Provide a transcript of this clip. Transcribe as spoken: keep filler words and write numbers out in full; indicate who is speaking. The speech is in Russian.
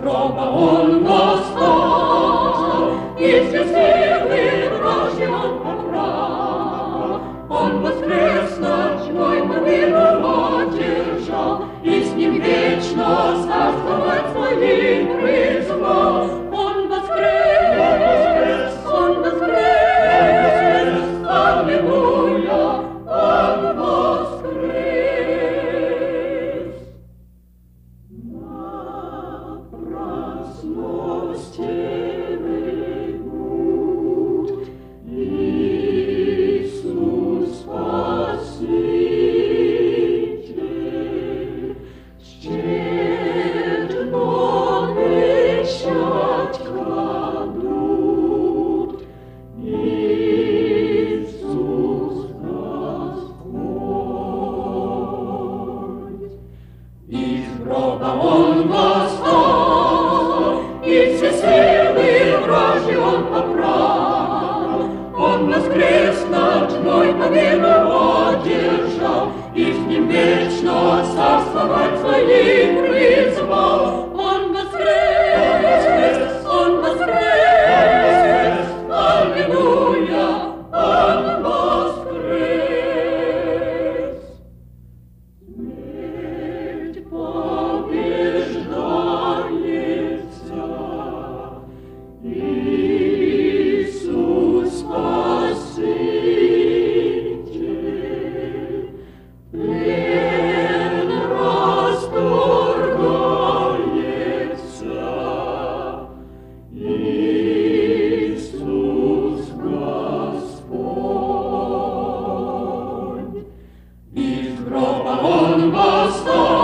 Speaker 1: гроба он восстал, из силы вражьей он поправ. Он воскрес ночной, помилу одержал, и с ним вечно царствовать своим призвал. Он воскрес, он воскрес, аллилуйя, он воскрес. Напрасно стены гнут, Иисус Спаситель, тщетно кричать кладут, Иисус Господь. Из гроба он восстал, и все силы вражьи он поправ. Он воскрес ночной, победу одержал, и с ним вечно царствовать своим призвал. Он воскрес, он воскрес, аллилуйя, он воскрес. Смерть побеждается, Иисус Спаситель, плен расторгается, Иисус Господь. Из гроба он восстал,